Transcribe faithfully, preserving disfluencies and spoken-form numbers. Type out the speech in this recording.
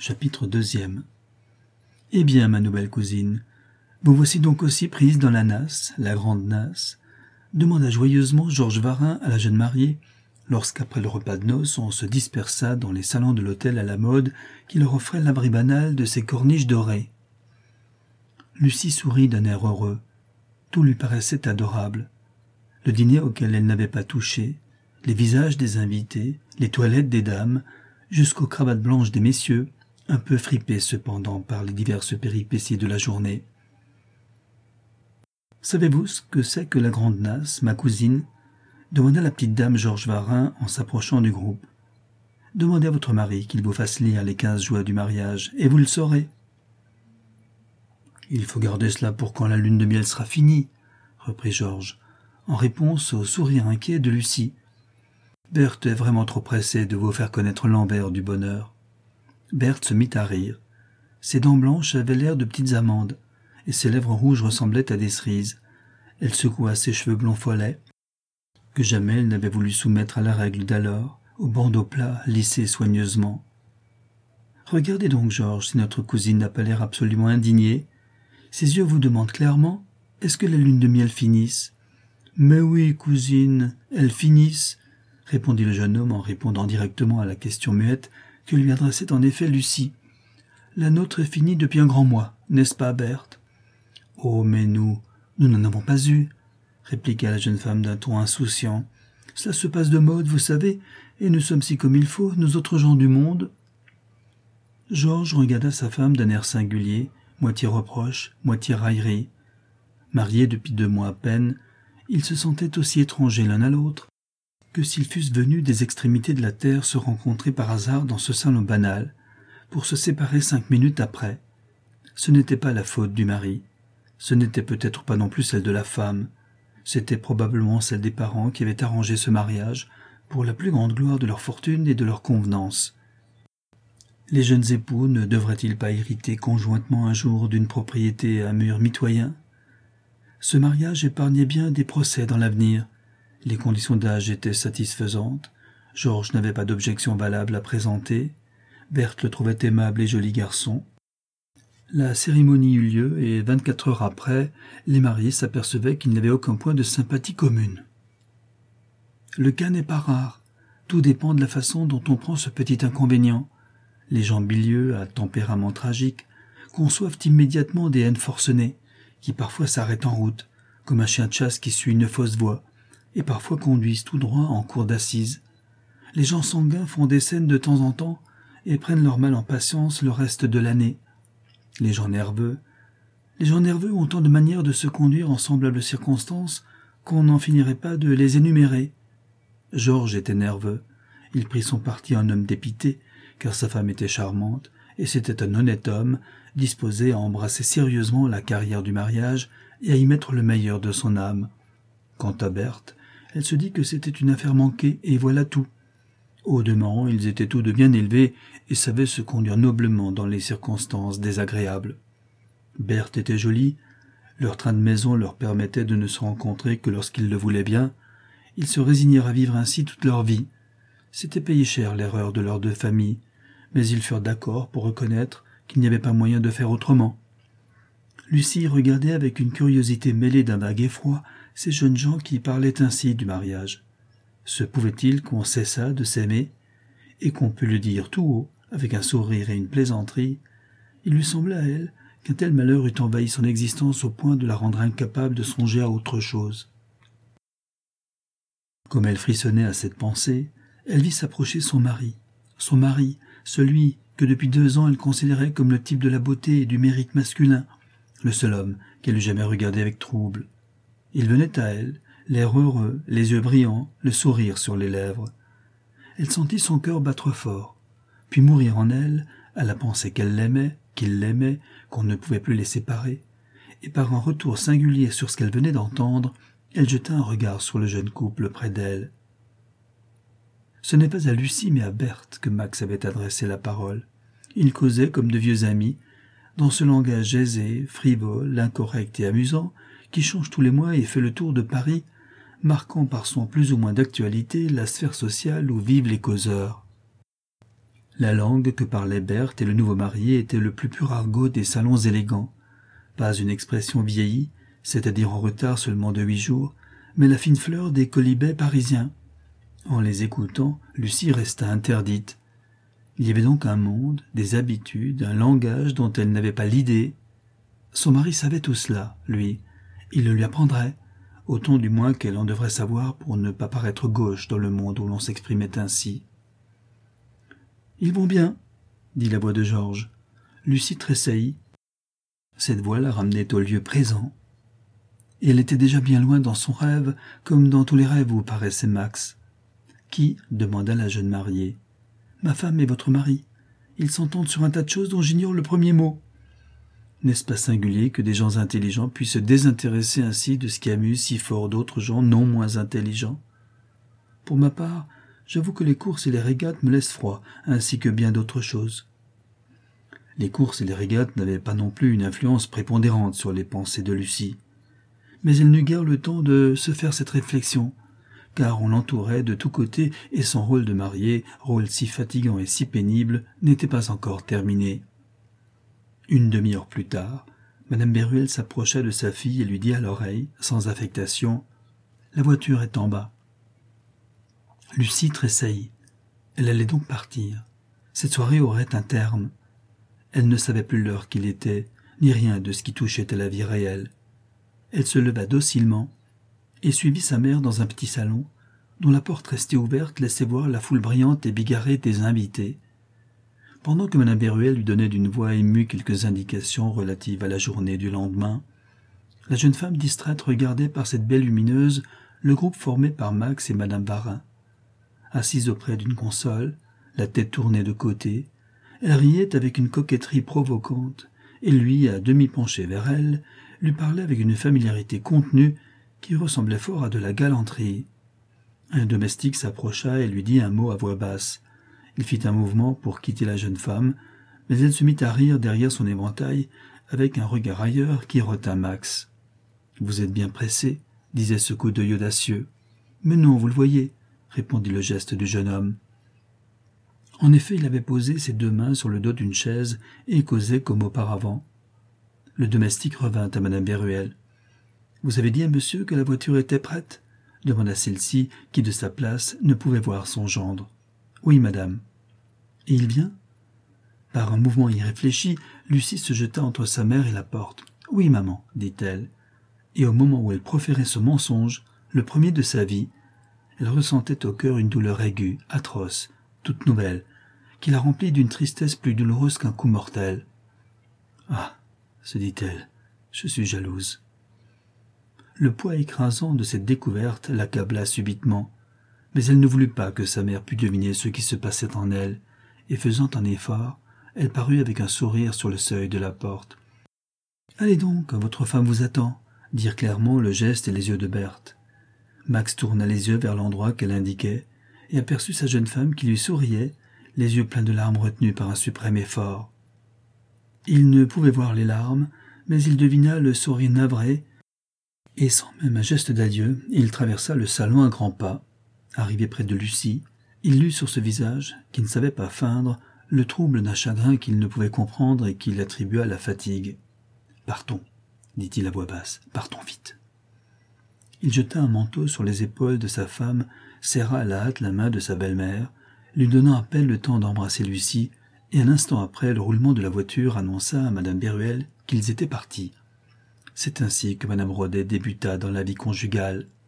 Chapitre deuxième. Eh bien, ma nouvelle cousine, vous voici donc aussi prise dans la nasse, la grande nasse, demanda joyeusement Georges Varin à la jeune mariée, lorsqu'après le repas de noces on se dispersa dans les salons de l'hôtel à la mode qui leur offrait l'abri banal de ses corniches dorées. Lucie sourit d'un air heureux. Tout lui paraissait adorable. Le dîner auquel elle n'avait pas touché, les visages des invités, les toilettes des dames, jusqu'aux cravates blanches des messieurs, un peu fripés cependant par les diverses péripéties de la journée. « Savez-vous ce que c'est que la grande nasse, ma cousine ?» demanda la petite dame Georges Varin en s'approchant du groupe. « Demandez à votre mari qu'il vous fasse lire les quinze joies du mariage, et vous le saurez. »« Il faut garder cela pour quand la lune de miel sera finie, » reprit Georges, en réponse au sourire inquiet de Lucie. « Berthe est vraiment trop pressée de vous faire connaître l'envers du bonheur. » Berthe se mit à rire. Ses dents blanches avaient l'air de petites amandes, et ses lèvres rouges ressemblaient à des cerises. Elle secoua ses cheveux blonds follets, que jamais elle n'avait voulu soumettre à la règle d'alors, au bandeau plat, lissé soigneusement. « Regardez donc, Georges, si notre cousine n'a pas l'air absolument indignée. Ses yeux vous demandent clairement « Est-ce que la lune de miel finisse ?»« Mais oui, cousine, elles finissent !» répondit le jeune homme en répondant directement à la question muette que lui adressait en effet Lucie. « La nôtre est finie depuis un grand mois, n'est-ce pas, Berthe ?»« Oh, mais nous, nous n'en avons pas eu !» répliqua la jeune femme d'un ton insouciant. « Cela se passe de mode, vous savez, et nous sommes si comme il faut, nous autres gens du monde. » Georges regarda sa femme d'un air singulier, moitié reproche, moitié raillerie. Mariés depuis deux mois à peine, ils se sentaient aussi étrangers l'un à l'autre que s'ils fussent venus des extrémités de la terre se rencontrer par hasard dans ce salon banal, pour se séparer cinq minutes après. Ce n'était pas la faute du mari, ce n'était peut-être pas non plus celle de la femme, c'était probablement celle des parents qui avaient arrangé ce mariage pour la plus grande gloire de leur fortune et de leur convenance. Les jeunes époux ne devraient-ils pas hériter conjointement un jour d'une propriété à mur mitoyen? Ce mariage épargnait bien des procès dans l'avenir. Les conditions d'âge étaient satisfaisantes, Georges n'avait pas d'objection valable à présenter, Berthe le trouvait aimable et joli garçon. La cérémonie eut lieu et vingt-quatre heures après, les mariés s'apercevaient qu'ils n'avaient aucun point de sympathie commune. Le cas n'est pas rare, tout dépend de la façon dont on prend ce petit inconvénient. Les gens bilieux, à tempérament tragique, conçoivent immédiatement des haines forcenées, qui parfois s'arrêtent en route, comme un chien de chasse qui suit une fausse voie, et parfois conduisent tout droit en cour d'assises. Les gens sanguins font des scènes de temps en temps et prennent leur mal en patience le reste de l'année. Les gens nerveux, les gens nerveux ont tant de manières de se conduire en semblables circonstances qu'on n'en finirait pas de les énumérer. Georges était nerveux. Il prit son parti en homme dépité, car sa femme était charmante, et c'était un honnête homme, disposé à embrasser sérieusement la carrière du mariage et à y mettre le meilleur de son âme. Quant à Berthe, elle se dit que c'était une affaire manquée, et voilà tout. Au demeurant, ils étaient tous deux bien élevés et savaient se conduire noblement dans les circonstances désagréables. Berthe était jolie, leur train de maison leur permettait de ne se rencontrer que lorsqu'ils le voulaient bien. Ils se résignèrent à vivre ainsi toute leur vie. C'était payer cher l'erreur de leurs deux familles, mais ils furent d'accord pour reconnaître qu'il n'y avait pas moyen de faire autrement. Lucie regardait avec une curiosité mêlée d'un vague effroi ces jeunes gens qui parlaient ainsi du mariage. Se pouvait-il qu'on cessât de s'aimer, et qu'on pût le dire tout haut, avec un sourire et une plaisanterie? Il lui semblait à elle qu'un tel malheur eût envahi son existence au point de la rendre incapable de songer à autre chose. Comme elle frissonnait à cette pensée, elle vit s'approcher son mari, son mari, celui que depuis deux ans elle considérait comme le type de la beauté et du mérite masculin, le seul homme qu'elle eût jamais regardé avec trouble. Il venait à elle, l'air heureux, les yeux brillants, le sourire sur les lèvres. Elle sentit son cœur battre fort, puis mourir en elle, à la pensée qu'elle l'aimait, qu'il l'aimait, qu'on ne pouvait plus les séparer, et par un retour singulier sur ce qu'elle venait d'entendre, elle jeta un regard sur le jeune couple près d'elle. Ce n'est pas à Lucie mais à Berthe que Max avait adressé la parole. Ils causaient comme de vieux amis, dans ce langage aisé, frivole, incorrect et amusant, qui change tous les mois et fait le tour de Paris, marquant par son plus ou moins d'actualité la sphère sociale où vivent les causeurs. La langue que parlaient Berthe et le nouveau marié était le plus pur argot des salons élégants. Pas une expression vieillie, c'est-à-dire en retard seulement de huit jours, mais la fine fleur des quolibets parisiens. En les écoutant, Lucie resta interdite. Il y avait donc un monde, des habitudes, un langage dont elle n'avait pas l'idée. Son mari savait tout cela, lui. Il le lui apprendrait, autant du moins qu'elle en devrait savoir pour ne pas paraître gauche dans le monde où l'on s'exprimait ainsi. « Ils vont bien, » dit la voix de Georges. Lucie tressaillit. Cette voix la ramenait au lieu présent. Et elle était déjà bien loin dans son rêve, comme dans tous les rêves où paraissait Max. « Qui ?» demanda la jeune mariée. « Ma femme et votre mari. Ils s'entendent sur un tas de choses dont j'ignore le premier mot. » N'est-ce pas singulier que des gens intelligents puissent se désintéresser ainsi de ce qui amuse si fort d'autres gens non moins intelligents? Pour ma part, j'avoue que les courses et les régates me laissent froid, ainsi que bien d'autres choses. Les courses et les régates n'avaient pas non plus une influence prépondérante sur les pensées de Lucie. Mais elle n'eut guère le temps de se faire cette réflexion, car on l'entourait de tous côtés et son rôle de mariée, rôle si fatigant et si pénible, n'était pas encore terminé. Une demi-heure plus tard, Madame Béruel s'approcha de sa fille et lui dit à l'oreille, sans affectation, « La voiture est en bas. » Lucie tressaillit. Elle allait donc partir. Cette soirée aurait un terme. Elle ne savait plus l'heure qu'il était, ni rien de ce qui touchait à la vie réelle. Elle se leva docilement et suivit sa mère dans un petit salon, dont la porte restée ouverte laissait voir la foule brillante et bigarrée des invités. Pendant que Madame Béruel lui donnait d'une voix émue quelques indications relatives à la journée du lendemain, la jeune femme distraite regardait par cette baie lumineuse le groupe formé par Max et Madame Varin. Assise auprès d'une console, la tête tournée de côté, elle riait avec une coquetterie provocante, et lui, à demi penché vers elle, lui parlait avec une familiarité contenue qui ressemblait fort à de la galanterie. Un domestique s'approcha et lui dit un mot à voix basse. Il fit un mouvement pour quitter la jeune femme, mais elle se mit à rire derrière son éventail avec un regard ailleurs qui retint Max. « Vous êtes bien pressé » disait ce coup d'œil audacieux. « Mais non, vous le voyez » répondit le geste du jeune homme. En effet, il avait posé ses deux mains sur le dos d'une chaise et causait comme auparavant. Le domestique revint à Madame Béruel. « Vous avez dit à monsieur que la voiture était prête ?» demanda celle-ci, qui de sa place ne pouvait voir son gendre. « Oui, madame. »« Et il vient ?» Par un mouvement irréfléchi, Lucie se jeta entre sa mère et la porte. « Oui, maman, » dit-elle. Et au moment où elle proférait ce mensonge, le premier de sa vie, elle ressentait au cœur une douleur aiguë, atroce, toute nouvelle, qui la remplit d'une tristesse plus douloureuse qu'un coup mortel. « Ah !» se dit-elle, « je suis jalouse. » Le poids écrasant de cette découverte l'accabla subitement, mais elle ne voulut pas que sa mère pût deviner ce qui se passait en elle, et faisant un effort, elle parut avec un sourire sur le seuil de la porte. « Allez donc, votre femme vous attend » dirent clairement le geste et les yeux de Berthe. Max tourna les yeux vers l'endroit qu'elle indiquait et aperçut sa jeune femme qui lui souriait, les yeux pleins de larmes retenues par un suprême effort. Il ne pouvait voir les larmes, mais il devina le sourire navré, et sans même un geste d'adieu, il traversa le salon à grands pas. Arrivé près de Lucie, il lut sur ce visage, qui ne savait pas feindre, le trouble d'un chagrin qu'il ne pouvait comprendre et qu'il attribua à la fatigue. « Partons, » dit-il à voix basse, « partons vite. » Il jeta un manteau sur les épaules de sa femme, serra à la hâte la main de sa belle-mère, lui donnant à peine le temps d'embrasser Lucie, et un instant après, le roulement de la voiture annonça à Madame Béruel qu'ils étaient partis. C'est ainsi que Madame Rhodet débuta dans la vie conjugale.